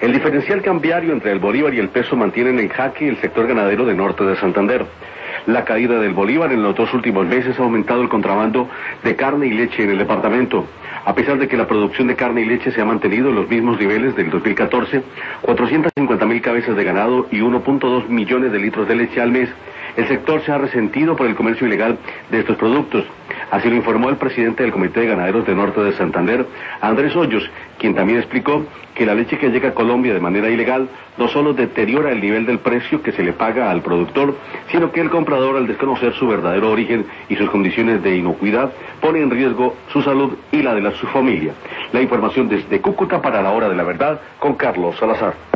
El diferencial cambiario entre el bolívar y el peso mantienen en jaque el sector ganadero de norte de Santander. La caída del bolívar en los 2 últimos meses ha aumentado el contrabando de carne y leche en el departamento. A pesar de que la producción de carne y leche se ha mantenido en los mismos niveles del 2014, 450.000 cabezas de ganado y 1.2 millones de litros de leche al mes, el sector se ha resentido por el comercio ilegal de estos productos. Así lo informó el presidente del Comité de Ganaderos de Norte de Santander, Andrés Hoyos, quien también explicó que la leche que llega a Colombia de manera ilegal no solo deteriora el nivel del precio que se le paga al productor, sino que el comprador, al desconocer su verdadero origen y sus condiciones de inocuidad, pone en riesgo su salud y la de su familia. La información desde Cúcuta para la Hora de la Verdad con Carlos Salazar.